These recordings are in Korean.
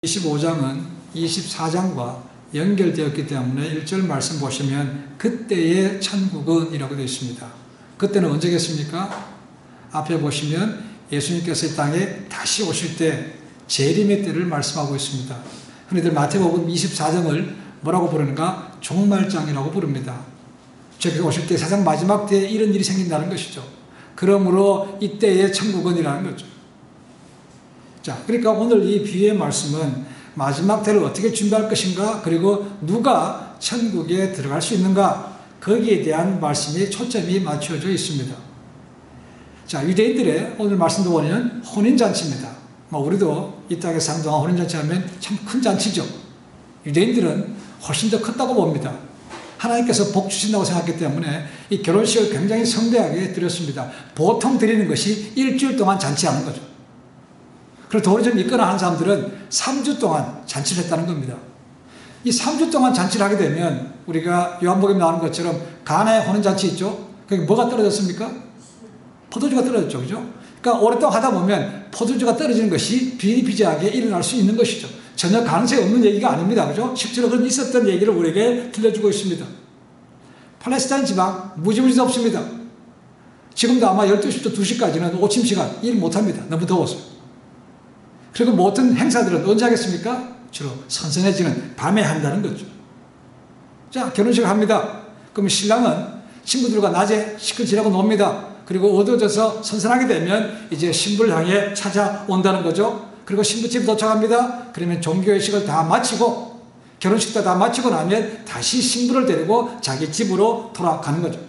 25장은 24장과 연결되었기 때문에 1절 말씀 보시면 그때의 천국은 이라고 되어 있습니다. 그때는 언제겠습니까? 앞에 보시면 예수님께서 이 땅에 다시 오실 때 재림의 때를 말씀하고 있습니다. 흔히들 마태복음 24장을 뭐라고 부르는가? 종말장이라고 부릅니다. 주께서 오실 때 세상 마지막 때에 이런 일이 생긴다는 것이죠. 그러므로 이때의 천국은 이라는 거죠. 자, 그러니까 오늘 이 비유의 말씀은 마지막 때를 어떻게 준비할 것인가, 그리고 누가 천국에 들어갈 수 있는가, 거기에 대한 말씀이 초점이 맞춰져 있습니다. 자, 유대인들의 오늘 말씀도 보면 혼인잔치입니다. 우리도 이 땅에 사는 동안 혼인잔치 하면 참 큰 잔치죠. 유대인들은 훨씬 더 컸다고 봅니다. 하나님께서 복 주신다고 생각했기 때문에 이 결혼식을 굉장히 성대하게 드렸습니다. 보통 드리는 것이 일주일 동안 잔치하는 거죠. 그리고 돈을 좀 있거나 하는 사람들은 3주 동안 잔치를 했다는 겁니다. 이 3주 동안 잔치를 하게 되면 우리가 요한복음에 나오는 것처럼 가나의 혼인잔치 있죠? 거기 뭐가 떨어졌습니까? 포도주가 떨어졌죠. 그죠? 그러니까 오랫동안 하다 보면 포도주가 떨어지는 것이 비일비재하게 일어날 수 있는 것이죠. 전혀 가능성이 없는 얘기가 아닙니다. 그죠? 실제로 그런 있었던 얘기를 우리에게 들려주고 있습니다. 팔레스타인 지방 무지무지도 없습니다. 지금도 아마 12시부터 2시까지는 오침 시간 일 못합니다. 너무 더워서. 그리고 모든 행사들은 언제 하겠습니까? 주로 선선해지는 밤에 한다는 거죠. 자, 결혼식을 합니다. 그럼 신랑은 친구들과 낮에 시끌지라고 놉니다. 그리고 어두워져서 선선하게 되면 이제 신부를 향해 찾아온다는 거죠. 그리고 신부집 도착합니다. 그러면 종교의식을 다 마치고 결혼식도 다 마치고 나면 다시 신부를 데리고 자기 집으로 돌아가는 거죠.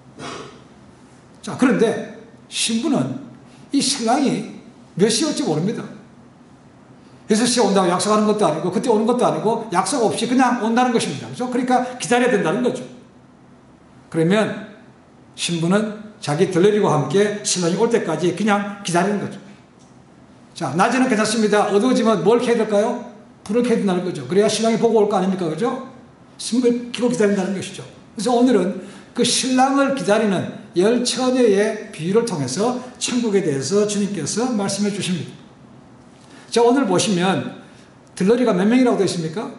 자, 그런데 신부는 이 신랑이 몇 시에 올지 모릅니다. 6시에 온다고 약속하는 것도 아니고 그때 오는 것도 아니고 약속 없이 그냥 온다는 것입니다. 그렇죠? 그러니까 기다려야 된다는 거죠. 그러면 신부는 자기 들러리와 함께 신랑이 올 때까지 그냥 기다리는 거죠. 자, 낮에는 괜찮습니다. 어두워지면 뭘 켜야 될까요? 불을 켜야 된다는 거죠. 그래야 신랑이 보고 올 거 아닙니까? 그죠? 신부를 켜고 기다린다는 것이죠. 그래서 오늘은 그 신랑을 기다리는 열 처녀의 비유를 통해서 천국에 대해서 주님께서 말씀해 주십니다. 자, 오늘 보시면 들러리가 몇 명이라고 되어 있습니까?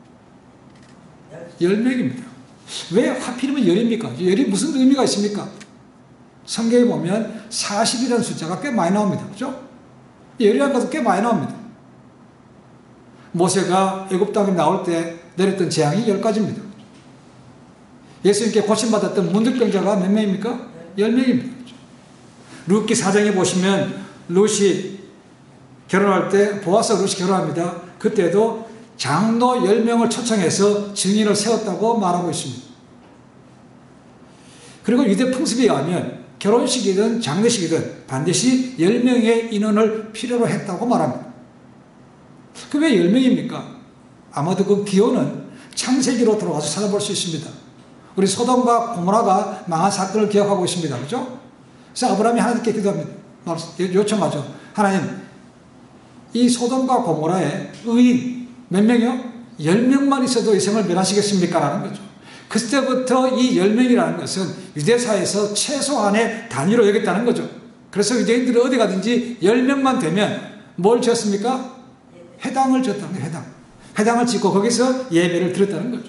10명입니다. 왜 하필이면 열입니까? 열이 무슨 의미가 있습니까? 성경에 보면 40이라는 숫자가 꽤 많이 나옵니다. 그렇죠? 열이라는 것은 꽤 많이 나옵니다. 모세가 애굽 땅에 나올 때 내렸던 재앙이 10가지입니다. 예수님께 고침받았던 문득병자가 몇 명입니까? 10명입니다. 룻기 4장에 보시면 룻이 결혼할 때 보아스와 룻이 결혼합니다. 그때도 장로 10명을 초청해서 증인을 세웠다고 말하고 있습니다. 그리고 유대 풍습에 의하면 결혼식이든 장례식이든 반드시 10명의 인원을 필요로 했다고 말합니다. 그 왜 10명입니까? 아마도 그 기원은 창세기로 돌아가서 찾아볼 수 있습니다. 우리 소돔과 고모라가 망한 사건을 기억하고 있습니다. 그렇죠? 그래서 아브라함이 하나님께 기도합니다. 요청하죠. 하나님, 이 소돔과 고모라의 의인 몇 명이요? 10명만 있어도 이 생을 멸하시겠습니까? 라는 거죠. 그때부터 이 10명이라는 것은 유대사에서 최소한의 단위로 여겼다는 거죠. 그래서 유대인들이 어디 가든지 10명만 되면 뭘 지었습니까? 회당을 지었다는 거예요. 회당을 짓고 거기서 예배를 드렸다는 거죠.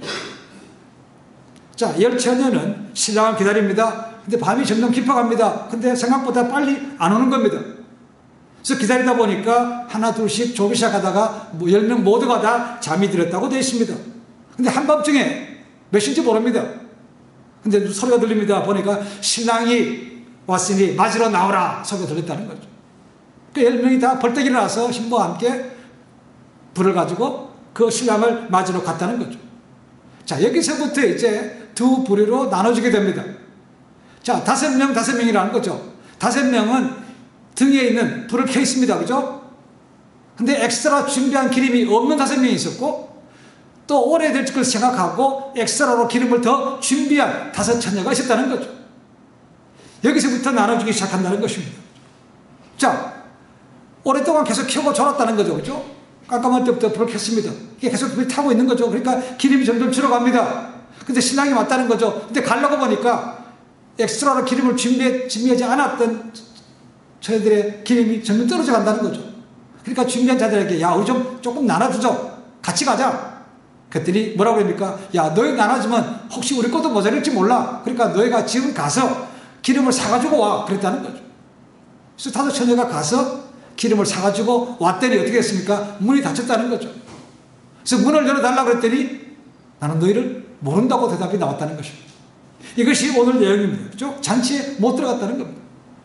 자, 열 처녀는 신랑을 기다립니다. 근데 밤이 점점 깊어갑니다. 근데 생각보다 빨리 안 오는 겁니다. 그래서 기다리다 보니까 하나 둘씩 조기 시작하다가 10명 모두가 다 잠이 들었다고 되어 있습니다. 근데 한밤중에 몇 시인지 모릅니다. 근데 소리가 들립니다. 보니까 신랑이 왔으니 맞으러 나오라 소리가 들렸다는 거죠. 그 10명이 다 벌떡 일어나서 신부와 함께 불을 가지고 그 신랑을 맞으러 갔다는 거죠. 자, 여기서부터 이제 두 부류로 나눠지게 됩니다. 자, 5명이라는 거죠. 5명은 등에 있는 불을 켜 있습니다. 그죠? 근데 엑스트라 준비한 기름이 없는 5명이 있었고, 또 오래될 걸 생각하고 엑스트라로 기름을 더 준비한 5 처녀가 있었다는 거죠. 여기서부터 나눠지기 시작한다는 것입니다. 자, 오랫동안 계속 켜고 졸았다는 거죠. 그죠? 깜깜할 때부터 불을 켰습니다. 이게 계속 불이 타고 있는 거죠. 그러니까 기름이 점점 줄어갑니다. 근데 신랑이 왔다는 거죠. 근데 가려고 보니까 엑스트라로 기름을 준비하지 않았던 저희들의 기름이 점점 떨어져 간다는 거죠. 그러니까 준비한 자들에게 야 우리 좀 조금 나눠주죠. 같이 가자. 그랬더니 뭐라고 합니까? 야 너희 나눠주면 혹시 우리 것도 모자랄지 몰라. 그러니까 너희가 지금 가서 기름을 사가지고 와. 그랬다는 거죠. 그래서 다섯 처녀가 가서 기름을 사가지고 왔더니 어떻게 했습니까? 문이 닫혔다는 거죠. 그래서 문을 열어달라고 그랬더니 나는 너희를 모른다고 대답이 나왔다는 것입니다. 이것이 오늘 내용입니다. 그렇죠? 잔치에 못 들어갔다는 겁니다.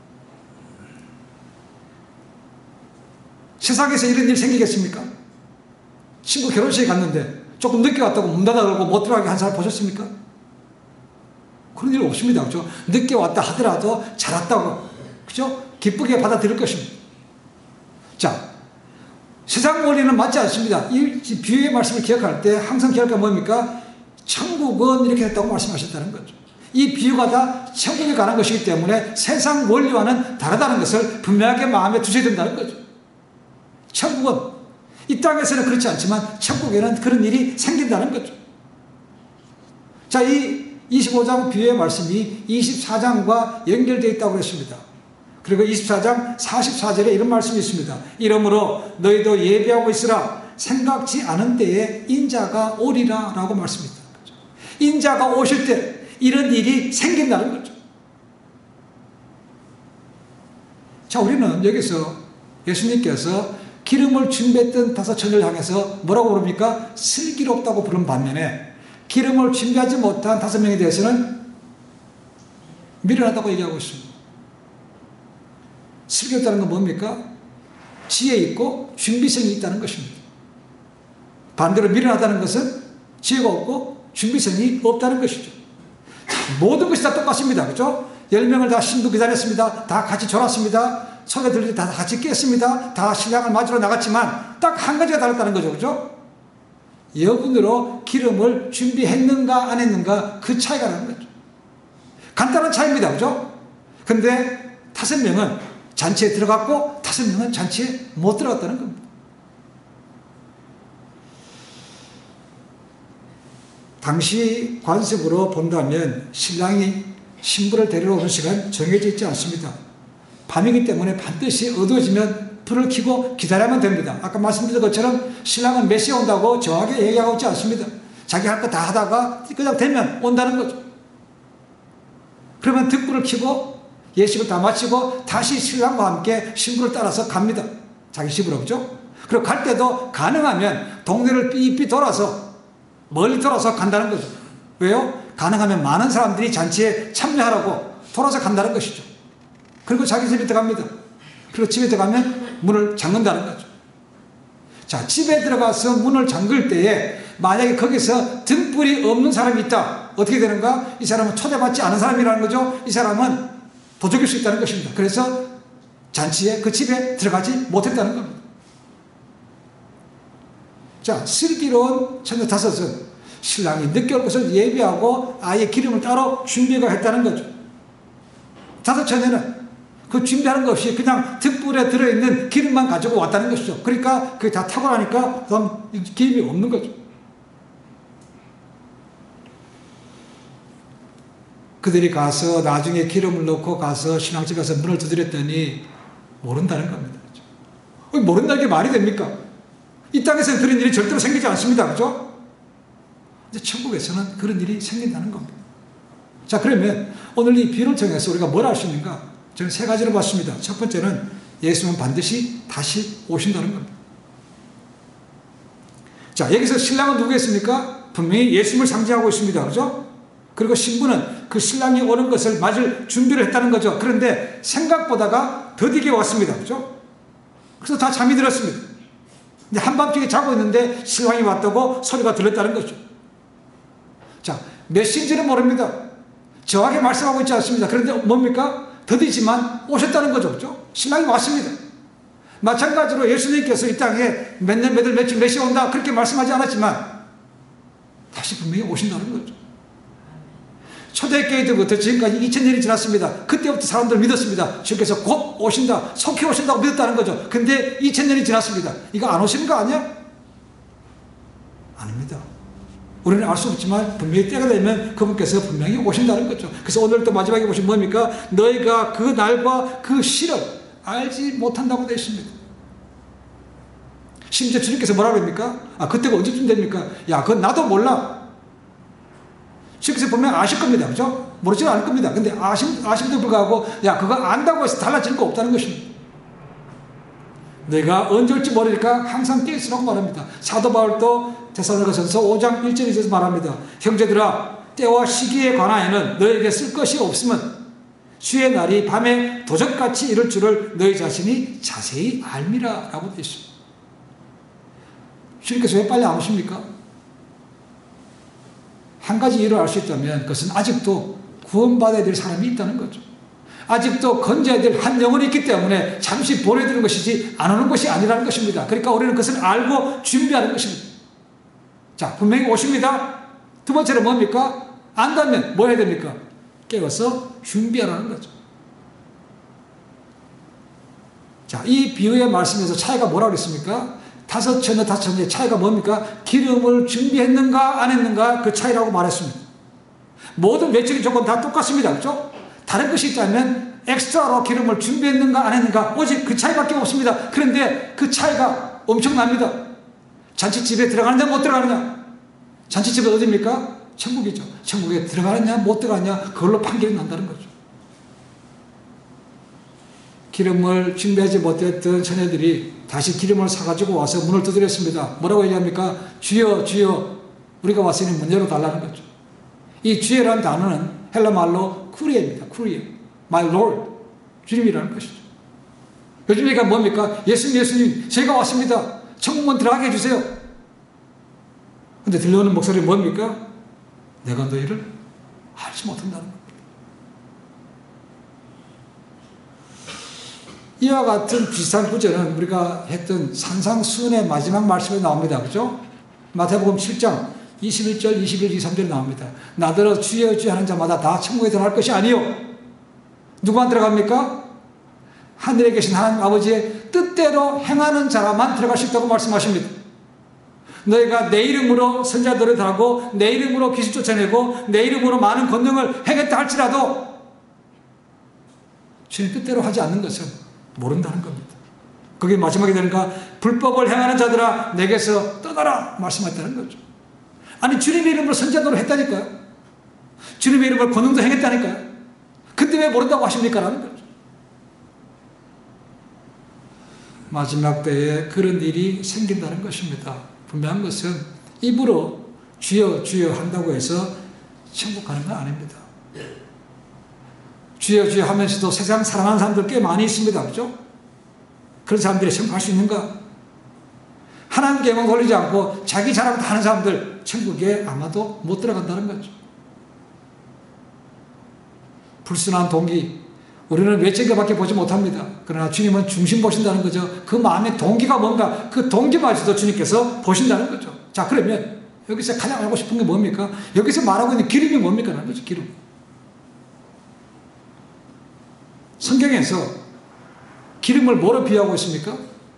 세상에서 이런 일 생기겠습니까? 친구 결혼식에 갔는데 조금 늦게 왔다고 문 닫아 그러고 못 들어가게 한 사람 보셨습니까? 그런 일 없습니다. 그렇죠? 늦게 왔다 하더라도 잘 왔다고, 그렇죠? 기쁘게 받아들일 것입니다. 자, 세상 원리는 맞지 않습니다. 이 비유의 말씀을 기억할 때 항상 기억할 게 뭡니까? 천국은 이렇게 됐다고 말씀하셨다는 거죠. 이 비유가 다 천국에 관한 것이기 때문에 세상 원리와는 다르다는 것을 분명하게 마음에 두셔야 된다는 거죠. 천국은 이 땅에서는 그렇지 않지만 천국에는 그런 일이 생긴다는 거죠. 자, 이 25장 비유의 말씀이 24장과 연결되어 있다고 했습니다. 그리고 24장 44절에 이런 말씀이 있습니다. 이러므로 너희도 예비하고 있으라. 생각지 않은 때에 인자가 오리라 라고 말씀했다는 거죠. 인자가 오실 때 이런 일이 생긴다는 거죠. 자, 우리는 여기서 예수님께서 기름을 준비했던 다섯 처녀를 향해서 뭐라고 부릅니까? 슬기롭다고 부른 반면에 기름을 준비하지 못한 다섯 명에 대해서는 미련하다고 얘기하고 있습니다. 슬기롭다는 건 뭡니까? 지혜 있고 준비성이 있다는 것입니다. 반대로 미련하다는 것은 지혜가 없고 준비성이 없다는 것이죠. 모든 것이 다 똑같습니다. 그렇죠? 10명을 다 신부 기다렸습니다. 다 같이 졸았습니다. 소리 들릴 때 다 같이 깼습니다. 다 신랑을 맞으러 나갔지만 딱 한 가지가 달랐다는 거죠. 그렇죠? 여분으로 기름을 준비했는가 안 했는가 그 차이가 나는 거죠. 간단한 차이입니다. 그렇죠? 근데 5명은 잔치에 들어갔고 5명은 잔치에 못 들어갔다는 겁니다. 당시 관습으로 본다면 신랑이 신부를 데리러 오는 시간 정해져 있지 않습니다. 밤이기 때문에 반드시 어두워지면 불을 켜고 기다리면 됩니다. 아까 말씀드린 것처럼 신랑은 몇 시에 온다고 정확하게 얘기하고 있지 않습니다. 자기 할 거 다 하다가 그냥 되면 온다는 거죠. 그러면 등불을 켜고 예식을 다 마치고 다시 신랑과 함께 신부를 따라서 갑니다. 자기 집으로. 그렇죠? 그리고 갈 때도 가능하면 동네를 삐삐 돌아서 멀리 돌아서 간다는 거죠. 왜요? 가능하면 많은 사람들이 잔치에 참여하라고 돌아서 간다는 것이죠. 그리고 자기 집에 들어갑니다. 그리고 집에 들어가면 문을 잠근다는 거죠. 자, 집에 들어가서 문을 잠글 때에 만약에 거기서 등불이 없는 사람이 있다. 어떻게 되는가? 이 사람은 초대받지 않은 사람이라는 거죠. 이 사람은 도적일 수 있다는 것입니다. 그래서 잔치에 그 집에 들어가지 못했다는 겁니다. 자, 슬기로운 처녀 5은 신랑이 늦게 올 것을 예비하고 아예 기름을 따로 준비가 했다는 거죠. 5 처녀는 그 준비하는 것 없이 그냥 등불에 들어있는 기름만 가지고 왔다는 것이죠. 그러니까 그게 다 타고 나니까 기름이 없는 거죠. 그들이 가서 나중에 기름을 넣고 가서 신랑집 가서 문을 두드렸더니 모른다는 겁니다. 모른다는 게 말이 됩니까? 이 땅에서는 그런 일이 절대로 생기지 않습니다. 그죠? 이제 천국에서는 그런 일이 생긴다는 겁니다. 자, 그러면 오늘 이 비유를 통해서 우리가 뭘 알 수 있는가? 저는 3가지를 봤습니다. 첫 번째는 예수는 반드시 다시 오신다는 겁니다. 자, 여기서 신랑은 누구겠습니까? 분명히 예수님을 상징하고 있습니다. 그죠? 그리고 신부는 그 신랑이 오는 것을 맞을 준비를 했다는 거죠. 그런데 생각보다가 더디게 왔습니다. 그죠? 그래서 다 잠이 들었습니다. 근데 한밤중에 자고 있는데 신랑이 왔다고 소리가 들렸다는 거죠. 자, 몇 시인지는 모릅니다. 정확하게 말씀하고 있지 않습니다. 그런데 뭡니까? 더디지만 오셨다는 거죠. 그렇죠? 신랑이 왔습니다. 마찬가지로 예수님께서 이 땅에 몇 년, 몇 월, 며칠, 몇 시에 온다 그렇게 말씀하지 않았지만 다시 분명히 오신다는 거죠. 초대교회 때부터 지금까지 2000년이 지났습니다. 그때부터 사람들 믿었습니다. 주께서 곧 오신다, 속히 오신다고 믿었다는 거죠. 근데 2000년이 지났습니다. 이거 안 오시는 거 아니야? 아닙니다. 우리는 알 수 없지만 분명히 때가 되면 그분께서 분명히 오신다는 거죠. 그래서 오늘 또 마지막에 보시면 뭡니까? 너희가 그 날과 그 시를 알지 못한다고 되어 있습니다. 심지어 주님께서 뭐라 그럽니까? 그때가 언제쯤 됩니까? 야, 그건 나도 몰라. 주님께서 보면 아실 겁니다. 그죠? 모르지는 않을 겁니다. 근데 아심도 불구하고, 야, 그거 안다고 해서 달라질 거 없다는 것입니다. 내가 언제 올지 모르니까 항상 깨있으라고 말합니다. 사도 바울도 데살로니가전서 5장 1절에 대해서 말합니다. 형제들아, 때와 시기에 관하여는 너에게 쓸 것이 없으면 주의 날이 밤에 도적같이 이를 줄을 너희 자신이 자세히 알미라 라고 되어 있습니다. 주님께서 왜 빨리 안 오십니까? 한 가지 이유를 알 수 있다면 그것은 아직도 구원받아야 될 사람이 있다는 거죠. 아직도 건져야 될 한 영혼이 있기 때문에 잠시 보내드리는 것이지 안 오는 것이 아니라는 것입니다. 그러니까 우리는 그것을 알고 준비하는 것입니다. 자, 분명히 오십니다. 두 번째는 뭡니까? 안다면 뭐 해야 됩니까? 깨워서 준비하라는 거죠. 자, 이 비유의 말씀에서 차이가 뭐라고 그랬습니까? 5천여, 5천여의 차이가 뭡니까? 기름을 준비했는가 안 했는가 그 차이라고 말했습니다. 모든 외적인 조건 다 똑같습니다. 그렇죠? 다른 것이 있다면 엑스트라로 기름을 준비했는가 안 했는가 오직 그 차이밖에 없습니다. 그런데 그 차이가 엄청납니다. 잔치집에 들어가느냐 못 들어가느냐. 잔치집은 어디입니까? 천국이죠. 천국에 들어가느냐 못 들어가느냐 그걸로 판결이 난다는 거죠. 기름을 준비하지 못했던 처녀들이 다시 기름을 사가지고 와서 문을 두드렸습니다. 뭐라고 얘기합니까? 주여 주여 우리가 왔으니 문 열어달라는 거죠. 이 주여라는 단어는 헬라 말로 쿠리에입니다. 쿠리에. My Lord. 주님이라는 것이죠. 요즘 얘기가 뭡니까? 예수님 제가 왔습니다. 천국문 들어가게 해주세요. 근데 들려오는 목소리는 뭡니까? 내가 너희를 알지 못한다는 겁니다. 이와 같은 비슷한 구절은 우리가 했던 산상수훈의 마지막 말씀에 나옵니다. 그죠? 마태복음 7장 21절, 21, 23절에 나옵니다. 나더러 주여 주여 하는 자마다 다 천국에 들어갈 것이 아니요. 누구만 들어갑니까? 하늘에 계신 하나님 아버지의 뜻대로 행하는 자라만 들어갈 수 있다고 말씀하십니다. 너희가 내 이름으로 선자들을 하고 내 이름으로 귀신 쫓아내고 내 이름으로 많은 권능을 행했다 할지라도 주님 뜻대로 하지 않는 것은 모른다는 겁니다. 거기 마지막에 되니까 불법을 행하는 자들아 내게서 떠나라 말씀했다는 거죠. 아니 주님의 이름으로 선자들을 했다니까요. 주님의 이름으로 권능도 행했다니까요. 근데 왜 모른다고 하십니까? 라는 거죠. 마지막 때에 그런 일이 생긴다는 것입니다. 분명한 것은 입으로 주여 주여 한다고 해서 천국 가는 건 아닙니다. 주여 주여 하면서도 세상 사랑하는 사람들 꽤 많이 있습니다. 그렇죠? 그런 사람들이 천국 갈 수 있는가? 하나님께 영광 돌리지 않고 자기 자랑 다 하는 사람들 천국에 아마도 못 들어간다는 거죠. 불순한 동기, 우리는 외적인밖에 보지 못합니다. 그러나 주님은 중심 보신다는 거죠. 그 마음의 동기가 뭔가 그 동기마저도 주님께서 보신다는 거죠. 자, 그러면 여기서 가장 알고 싶은 게 뭡니까? 여기서 말하고 있는 기름이 뭡니까? 라는 거죠. 기름. 성경에서 기름을 뭐로 비유하고 있습니까?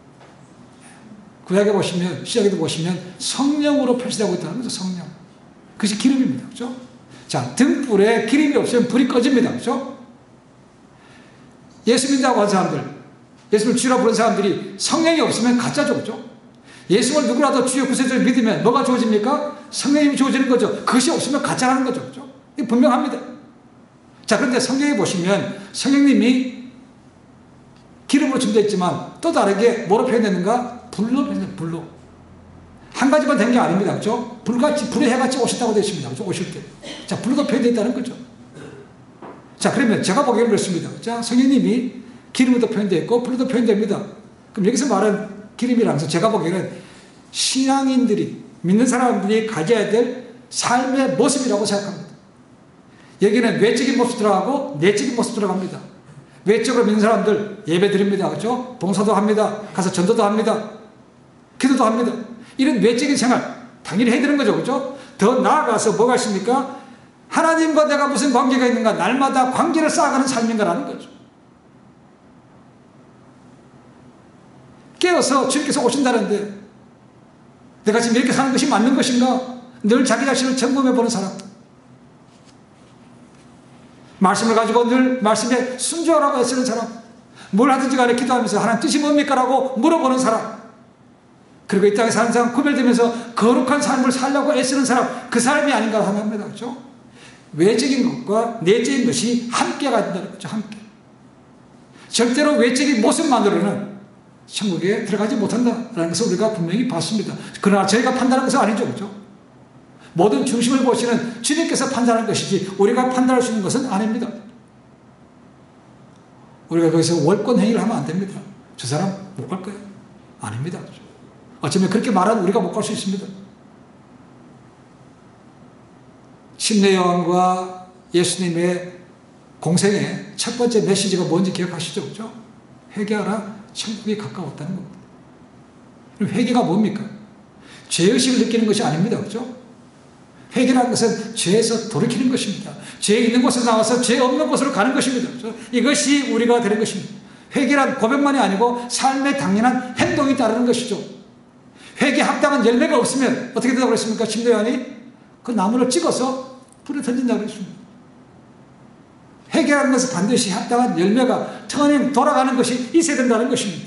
구약에 보시면, 시작에도 보시면 성령으로 표시되고 있다는 거죠. 성령. 그것이 기름입니다. 그렇죠? 자, 등불에 기름이 없으면 불이 꺼집니다. 그렇죠? 예수 믿는다고 하는 사람들, 예수를 주라 부르는 사람들이 성령이 없으면 가짜죠. 그렇죠? 예수를 누구라도 주여 구세주를 믿으면 뭐가 주어집니까? 성령님이 주어지는 거죠. 그것이 없으면 가짜라는 거죠. 그렇죠? 이게 분명합니다. 자, 그런데 성경에 보시면 성령님이 기름으로 준비했지만 또 다르게 뭐로 표현했는가? 불로 표현했는가? 불로. 한 가지만 된 게 아닙니다. 그렇죠? 불같이, 불의 해같이 오셨다고 되어 있습니다. 그렇죠? 오실 때. 자, 불로 표현되어 있다는 거죠. 자, 그러면 제가 보기에는 그렇습니다. 자, 성령님이 기름으로도 표현되어 있고 불로도 표현됩니다. 그럼 여기서 말하는 기름이라면서 제가 보기에는 신앙인들이, 믿는 사람들이 가져야 될 삶의 모습이라고 생각합니다. 여기는 외적인 모습 들어가고 내적인 모습 들어갑니다. 외적으로 믿는 사람들 예배 드립니다. 그렇죠? 봉사도 합니다. 가서 전도도 합니다. 기도도 합니다. 이런 외적인 생활 당연히 해야 되는 거죠. 그렇죠? 더 나아가서 뭐가 있습니까? 하나님과 내가 무슨 관계가 있는가? 날마다 관계를 쌓아가는 삶인가라는 거죠. 깨어서 주님께서 오신다는데 내가 지금 이렇게 사는 것이 맞는 것인가? 늘 자기 자신을 점검해 보는 사람. 말씀을 가지고 늘 말씀에 순종하라고 애쓰는 사람. 뭘 하든지 간에 기도하면서 하나님 뜻이 뭡니까? 라고 물어보는 사람. 그리고 이 땅에 사는 사람 구별되면서 거룩한 삶을 살려고 애쓰는 사람, 그 사람이 아닌가 합니다. 그렇죠? 외적인 것과 내적인 것이 함께가 된다는 거죠. 함께. 절대로 외적인 모습만으로는 천국에 들어가지 못한다라는 것을 우리가 분명히 봤습니다. 그러나 저희가 판단하는 것은 아니죠. 그렇죠? 모든 중심을 보시는 주님께서 판단하는 것이지 우리가 판단할 수 있는 것은 아닙니다. 우리가 거기서 월권 행위를 하면 안 됩니다. 저 사람 못 갈 거예요. 아닙니다. 어쩌면 그렇게 말하면 우리가 못 갈 수 있습니다. 침례 요한과 예수님의 공생의 첫 번째 메시지가 뭔지 기억하시죠? 그렇죠? 회개하라, 천국이 가까웠다는 겁니다. 그럼 회개가 뭡니까? 죄의식을 느끼는 것이 아닙니다. 그렇죠? 회개라는 것은 죄에서 돌이키는 것입니다. 죄 있는 곳에서 나와서 죄 없는 곳으로 가는 것입니다. 그렇죠? 이것이 우리가 되는 것입니다. 회개란 고백만이 아니고 삶의 당연한 행동이 따르는 것이죠. 회개 합당한 열매가 없으면 어떻게 된다고 그랬습니까? 침례 요한이 그 나무를 찍어서 불에 던진다고 그랬습니다. 회개라는 것은 반드시 합당한 열매가 터닝 돌아가는 것이 있어야 된다는 것입니다.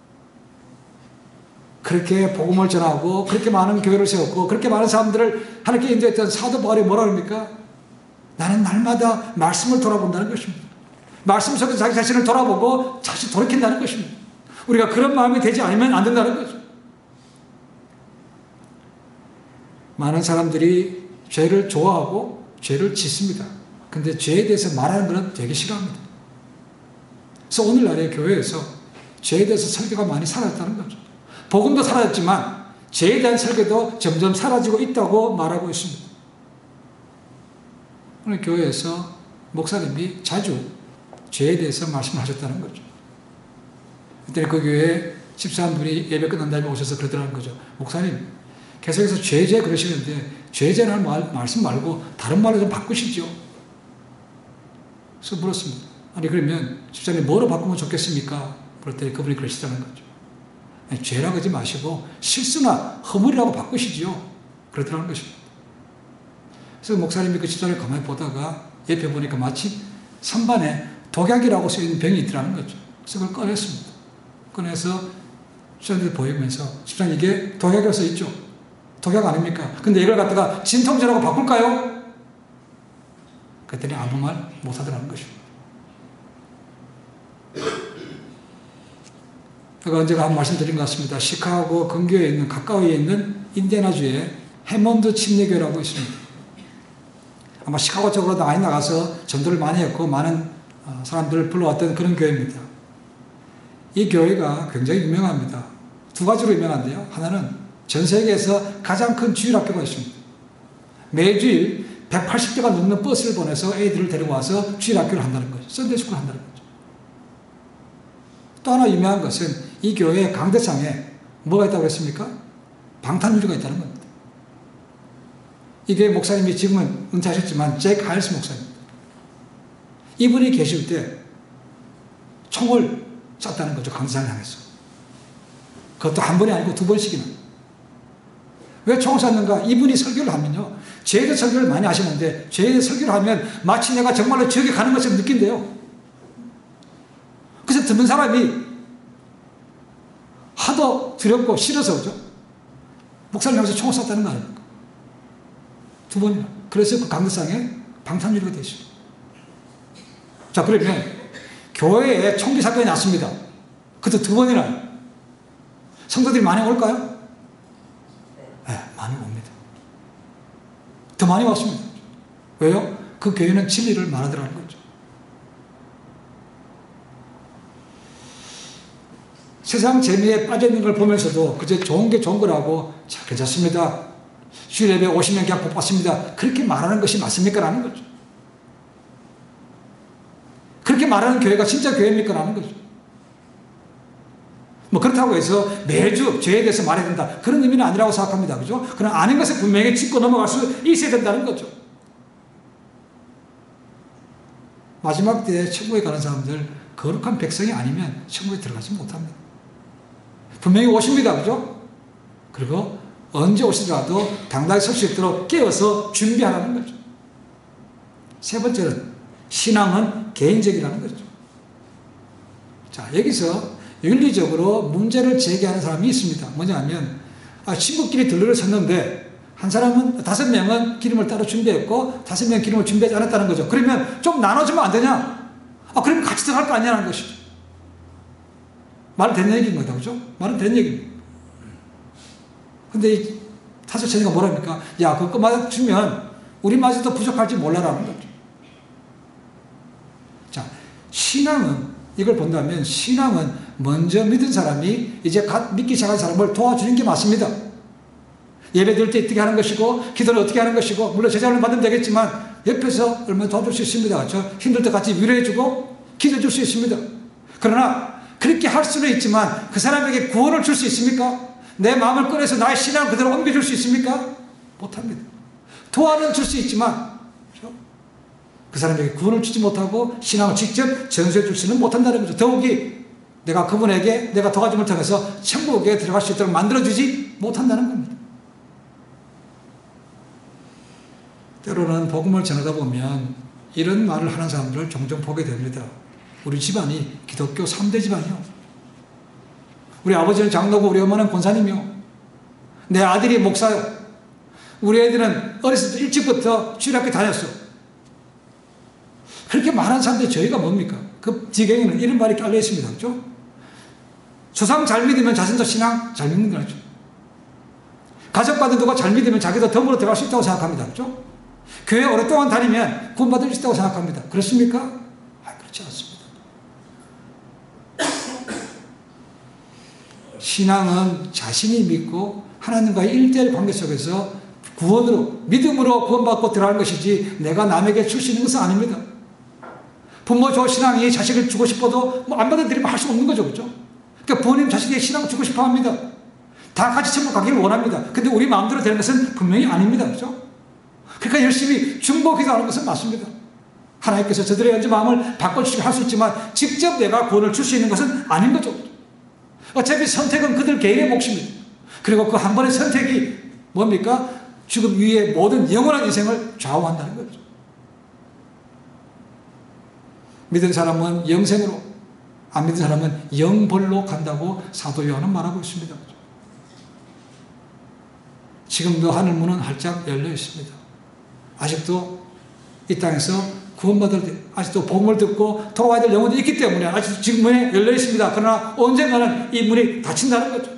그렇게 복음을 전하고 그렇게 많은 교회를 세웠고 그렇게 많은 사람들을 하나님께 인도했던 사도 바울이 뭐라 합니까? 나는 날마다 말씀을 돌아본다는 것입니다. 말씀 속에서 자기 자신을 돌아보고 다시 돌이킨다는 것입니다. 우리가 그런 마음이 되지 않으면 안 된다는 거죠. 많은 사람들이 죄를 좋아하고 죄를 짓습니다. 근데 죄에 대해서 말하는 것은 되게 싫어합니다. 그래서 오늘날의 교회에서 죄에 대해서 설교가 많이 사라졌다는 거죠. 복음도 사라졌지만 죄에 대한 설교도 점점 사라지고 있다고 말하고 있습니다. 오늘 교회에서 목사님이 자주 죄에 대해서 말씀하셨다는 거죠. 그때 그 교회에 집사분이 예배 끝난 다음에 오셔서 그러더라는 거죠. 목사님, 계속해서 죄 그러시는데 죄라는 말씀 말고 다른 말로 좀 바꾸시죠. 그래서 물었습니다. 아니 그러면 집사님 뭐로 바꾸면 좋겠습니까? 그랬더니 그분이 그러시다는 거죠. 아니, 죄라고 하지 마시고 실수나 허물이라고 바꾸시지요. 그러더라는 것입니다. 그래서 목사님이 그 집사님을 가만히 보다가 옆에 보니까 마치 선반에 독약이라고 쓰여있는 병이 있더라는 거죠. 그래서 그걸 꺼냈습니다. 꺼내서 집사님들 보이면서 집사님 이게 독약이라고 써있죠. 독약 아닙니까? 근데 이걸 갖다가 진통제라고 바꿀까요? 그랬더니 아무 말 못하더라는 것입니다. 제가 언제가 한 말씀 드린 것 같습니다. 시카고 근교에 있는 가까이에 있는 인디애나주에 해몬드 침례교회라고 있습니다. 아마 시카고 쪽으로 많이 나가서 전도를 많이 했고 많은 사람들을 불러왔던 그런 교회입니다. 이 교회가 굉장히 유명합니다. 두 가지로 유명한데요. 하나는 전 세계에서 가장 큰 주일학교가 있습니다. 매주일 180대가 넘는 버스를 보내서 애들을 데리고 와서 주일학교를 한다는 거죠. 썬데이스쿨을 한다는 거죠. 또 하나 유명한 것은 이 교회의 강대상에 뭐가 있다고 했습니까? 방탄유리가 있다는 겁니다. 이 교회 목사님이 지금은 은퇴하셨지만 잭 하일스 목사입니다. 이분이 계실 때 총을 쐈다는 거죠. 강대상을 향해서. 그것도 한 번이 아니고 두 번씩이나. 왜 총을 쐈는가? 이분이 설교를 하면요. 죄에 대해 설교를 많이 하시는데 죄에 대해 설교를 하면 마치 내가 정말로 지옥에 가는 것처럼 느낀대요. 그래서 듣는 사람이 하도 두렵고 싫어서 그죠? 목사를 향해서 총을 쐈다는 거 아닙니까? 두 번이나. 그래서 그 강대상에 방탄유리가 되어 있습니다. 자, 그러면 교회에 총기 사건이 났습니다. 그것도 두 번이나. 성도들이 많이 올까요? 네, 많이 옵니다. 더 많이 왔습니다. 왜요? 그 교회는 진리를 말하더라는 거죠. 세상 재미에 빠져있는 걸 보면서도 그저 좋은 게 좋은 거라고 자, 괜찮습니다. 주일 예배 오시면 그냥 복 받습니다. 그렇게 말하는 것이 맞습니까? 라는 거죠. 그렇게 말하는 교회가 진짜 교회입니까? 라는 거죠. 뭐 그렇다고 해서 매주 죄에 대해서 말해야 된다. 그런 의미는 아니라고 생각합니다. 그죠? 그러나 아는 것을 분명히 짚고 넘어갈 수 있어야 된다는 거죠. 마지막 때에 천국에 가는 사람들 거룩한 백성이 아니면 천국에 들어가지 못합니다. 분명히 오십니다. 그죠? 그리고 언제 오시더라도 당당히 설 수 있도록 깨어서 준비하라는 거죠. 세 번째는 신앙은 개인적이라는 거죠. 자, 여기서 윤리적으로 문제를 제기하는 사람이 있습니다. 뭐냐면 친구끼리 들러를 섰는데 한 사람은 5명은 기름을 따로 준비했고 5명은 기름을 준비하지 않았다는 거죠. 그러면 좀 나눠주면 안 되냐? 그러면 같이 들어갈 거 아니냐는 것이죠. 말은 된 얘기인 거다. 그죠? 말은 된 얘기입니다. 근데 이 5천이가 뭐랍니까? 야, 그거 주면 우리마저도 부족할지 몰라라는 거죠. 자, 신앙은, 이걸 본다면 신앙은 먼저 믿은 사람이 이제 갓 믿기 시작한 사람을 도와주는 게 맞습니다. 예배 드릴 때 어떻게 하는 것이고, 기도를 어떻게 하는 것이고, 물론 제자를 받으면 되겠지만, 옆에서 얼마나 도와줄 수 있습니다. 힘들 때 같이 위로해주고, 기도해 줄 수 있습니다. 그러나, 그렇게 할 수는 있지만, 그 사람에게 구원을 줄 수 있습니까? 내 마음을 꺼내서 나의 신앙을 그대로 옮겨줄 수 있습니까? 못합니다. 도와는 줄 수 있지만, 그 사람에게 구원을 주지 못하고, 신앙을 직접 전수해 줄 수는 못한다는 거죠. 더욱이, 내가 그분에게 내가 도와줌을 통해서 천국에 들어갈 수 있도록 만들어주지 못한다는 겁니다. 때로는 복음을 전하다 보면 이런 말을 하는 사람들을 종종 보게 됩니다. 우리 집안이 기독교 3대 집안이요. 우리 아버지는 장로고 우리 어머니는 권사님이요. 내 아들이 목사요. 우리 애들은 어렸을 때 일찍부터 주일학교 다녔어. 그렇게 말하는 사람들이 저희가 뭡니까? 그 지경에는 이런 말이 깔려 있습니다. 그렇죠? 조상 잘 믿으면 자신도 신앙 잘 믿는 거죠. 가족과도 누가 잘 믿으면 자기도 덤으로 들어갈 수 있다고 생각합니다. 그렇죠? 교회 오랫동안 다니면 구원받을 수 있다고 생각합니다. 그렇습니까? 그렇지 않습니다. 신앙은 자신이 믿고 하나님과의 1대1 관계 속에서 구원으로, 믿음으로 구원받고 들어가는 것이지 내가 남에게 줄 수 있는 것은 아닙니다. 부모 조 신앙이 자식을 주고 싶어도 안 받아들이면 할 수 없는 거죠. 그렇죠? 그러니까 부모님 자식에게 신앙을 주고 싶어 합니다. 다 같이 천국 가기를 원합니다. 근데 우리 마음대로 되는 것은 분명히 아닙니다. 그렇죠? 그러니까 열심히 중보 기도하는 것은 맞습니다. 하나님께서 저들의 현재 마음을 바꿔주시고 할 수 있지만 직접 내가 구원을 줄 수 있는 것은 아닌 거죠. 어차피 선택은 그들 개인의 몫입니다. 그리고 그 한 번의 선택이 뭡니까? 죽음 위에 모든 영원한 인생을 좌우한다는 거죠. 믿은 사람은 영생으로, 안 믿은 사람은 영벌로 간다고 사도 요한은 말하고 있습니다. 지금도 하늘문은 활짝 열려 있습니다. 아직도 이 땅에서 구원받을 때, 아직도 복음을 듣고 돌아와야 될 영혼이 있기 때문에 아직도 지금 문에 열려 있습니다. 그러나 언젠가는 이 문이 닫힌다는 거죠.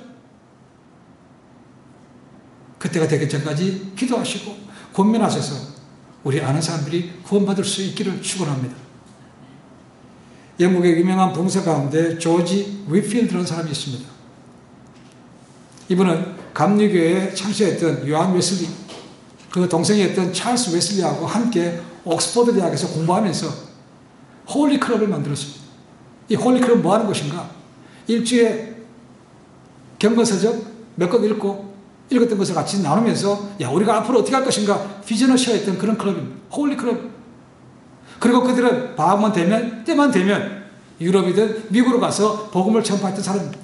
그때가 되기 전까지 기도하시고 권면하셔서 우리 아는 사람들이 구원받을 수 있기를 축원합니다. 영국의 유명한 봉사 가운데 조지 위필드라는 사람이 있습니다. 이분은 감리교회에 창시했던 요한 웨슬리, 그 동생이었던 찰스 웨슬리하고 함께 옥스퍼드 대학에서 공부하면서 홀리 클럽을 만들었습니다. 이 홀리 클럽은 뭐 하는 것인가? 일주일에 경건서적 몇 권 읽었던 것을 같이 나누면서 야, 우리가 앞으로 어떻게 할 것인가 비전을 쉐어했던 그런 클럽입니다. 홀리 클럽. 그리고 그들은 때만 되면 유럽이든 미국으로 가서 복음을 전파했던 사람입니다.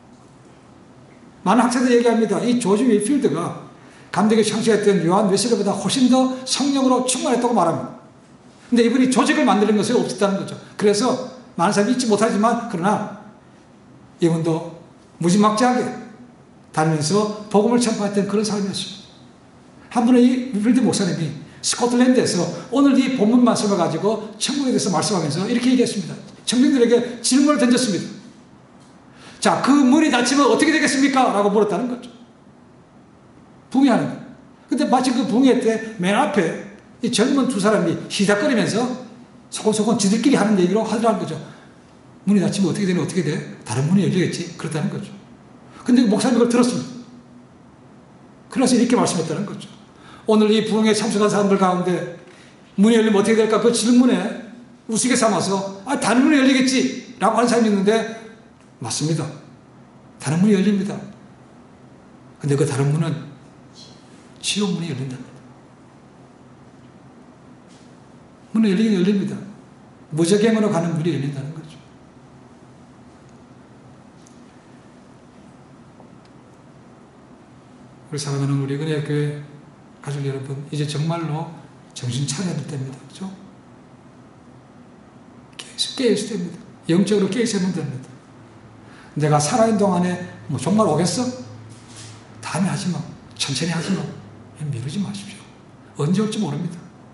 많은 학생들이 얘기합니다. 이 조지 윌필드가 감독에 창시했던 요한 웨슬리보다 훨씬 더 성령으로 충만했다고 말합니다. 근데 이분이 조직을 만드는 것이 없었다는 거죠. 그래서 많은 사람이 잊지 못하지만 그러나 이분도 무지막지하게 다니면서 복음을 전파했던 그런 사람이었습니다. 한 분은 이 윌필드 목사님이 스코틀랜드에서 오늘 이 본문 말씀을 가지고 천국에 대해서 말씀하면서 이렇게 얘기했습니다. 청년들에게 질문을 던졌습니다. 자, 그 문이 닫히면 어떻게 되겠습니까? 라고 물었다는 거죠. 붕해하는 거예요. 근데 마치 그 붕해 때 맨 앞에 이 젊은 두 사람이 시닥거리면서 소곤소곤 지들끼리 하는 얘기로 하더라는 거죠. 문이 닫히면 어떻게 되냐, 어떻게 돼? 다른 문이 열리겠지. 그렇다는 거죠. 근데 목사님이 그걸 들었습니다. 그래서 이렇게 말씀했다는 거죠. 오늘 이 부흥에 참석한 사람들 가운데 문이 열리면 어떻게 될까? 그 질문에 우스개 삼아서 다른 문이 열리겠지 라고 하는 사람이 있는데 맞습니다. 다른 문이 열립니다. 근데 그 다른 문은 지옥 문이 열린답니다. 문이 열리긴 열립니다. 무적행으로 가는 문이 열린다는 거죠. 우리 사랑하는 우리 은혜교회 가족 여러분, 이제 정말로 정신 차려야 될 때입니다. 그렇죠? 깨어있을 때입니다. 영적으로 깨어있어야 됩니다. 내가 살아있는 동안에 정말 오겠어? 다음에 하지 마. 천천히 하지 마. 미루지 마십시오. 언제 올지 모릅니다.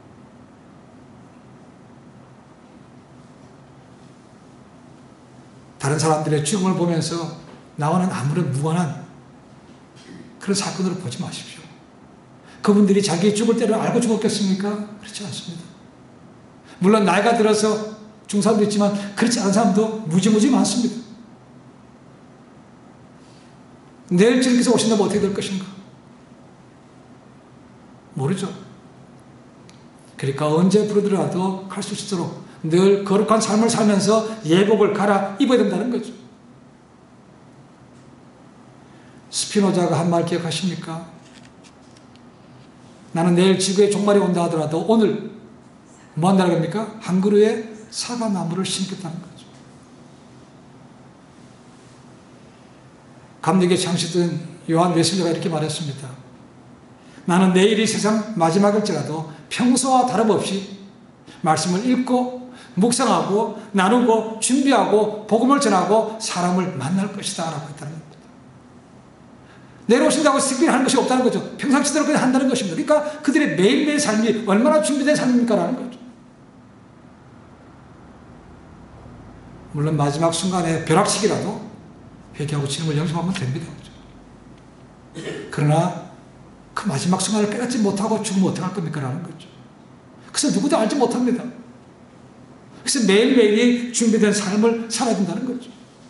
다른 사람들의 죽음을 보면서 나와는 아무런 무관한 그런 사건으로 보지 마십시오. 그분들이 자기 죽을 때를 알고 죽었겠습니까? 그렇지 않습니다. 물론 나이가 들어서 죽은 사람도 있지만 그렇지 않은 사람도 무지무지 많습니다. 내일 주님께서 오신다면 어떻게 될 것인가? 모르죠. 그러니까 언제 부르더라도 갈 수 있도록 늘 거룩한 삶을 살면서 예복을 갈아 입어야 된다는 거죠. 스피노자가 한 말 기억하십니까? 나는 내일 지구의 종말이 온다 하더라도 오늘 뭐 한다는 겁니까? 한 그루의 사과나무를 심겠다는 거죠. 감독의 창시든 요한 웨슬리가 이렇게 말했습니다. 나는 내일이 세상 마지막일지라도 평소와 다름없이 말씀을 읽고 묵상하고 나누고 준비하고 복음을 전하고 사람을 만날 것이다 라고 했다는 겁니다. 내려오신다고 스피드 하는 것이 없다는 거죠. 평상시대로 그냥 한다는 것입니다. 그러니까 그들의 매일매일 삶이 얼마나 준비된 삶입니까? 라는 거죠. 물론 마지막 순간에 벼락치기라도 회개하고 주님을 영접하면 됩니다. 그러나 그 마지막 순간을 깨닫지 못하고 죽으면 어떡할 겁니까? 라는 거죠. 그래서 누구도 알지 못합니다. 그래서 매일매일이 준비된 삶을 살아야 된다는 거죠.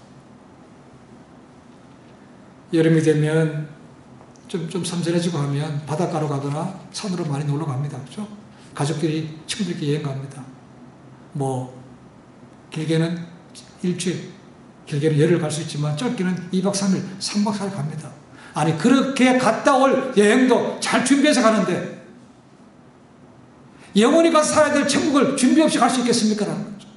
여름이 되면 좀 선선해지고 하면 바닷가로 가거나 산으로 많이 놀러 갑니다. 그렇죠? 가족끼리, 친구들끼리 여행 갑니다. 뭐 길게는 일주일, 길게는 열흘 갈 수 있지만 짧게는 2박 3일, 3박 4일 갑니다. 아니 그렇게 갔다 올 여행도 잘 준비해서 가는데 영원히 가서 살아야 될 천국을 준비 없이 갈 수 있겠습니까? 라는 거죠.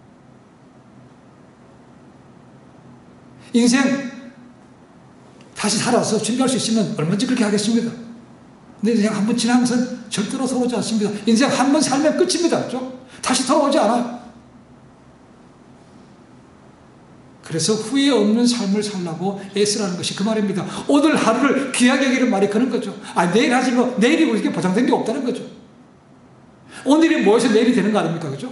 인생 다시 살아서 준비할 수 있으면 얼마든지 그렇게 하겠습니다. 근데 인생 한 번 지난 것은 절대로 돌아오지 않습니다. 인생 한 번 살면 끝입니다. 그렇죠? 다시 돌아오지 않아요. 그래서 후회 없는 삶을 살라고 애쓰라는 것이 그 말입니다. 오늘 하루를 귀하게 여기는 말이 그런 거죠. 내일 하지 뭐, 내일이 우리에게 보장된 게 없다는 거죠. 오늘이 모여서 내일이 되는 거 아닙니까? 그죠?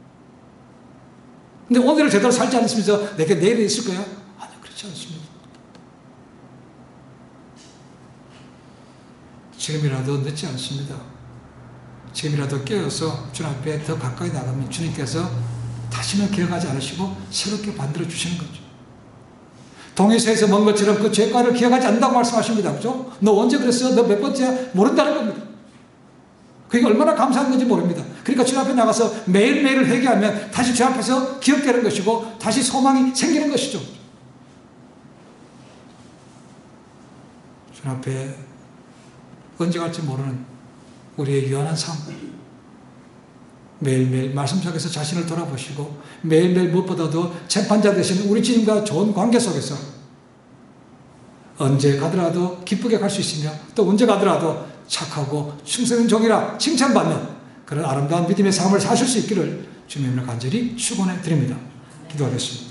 근데 오늘을 제대로 살지 않으면서 내게 내일이 있을 거야? 아니요, 그렇지 않습니다. 지금이라도 늦지 않습니다. 지금이라도 깨어서 주님 앞에 더 가까이 나가면 주님께서 다시는 기억하지 않으시고 새롭게 만들어 주시는 거죠. 동의서에서 먼 것처럼 그 죄과를 기억하지 않는다고 말씀하십니다. 그죠? 너 언제 그랬어? 너 몇 번째야? 모른다는 겁니다. 그게 얼마나 감사한 건지 모릅니다. 그러니까 주님 앞에 나가서 매일매일 회개하면 다시 주 앞에서 기억되는 것이고 다시 소망이 생기는 것이죠. 주님 앞에 언제 갈지 모르는 우리의 유한한 삶, 매일매일 말씀 속에서 자신을 돌아보시고 매일매일 무엇보다도 재판자 되신 우리 주님과 좋은 관계 속에서 언제 가더라도 기쁘게 갈 수 있으며 또 언제 가더라도 착하고 충성된 종이라 칭찬받는 그런 아름다운 믿음의 삶을 사실 수 있기를 주님을 간절히 축원해 드립니다. 기도하겠습니다.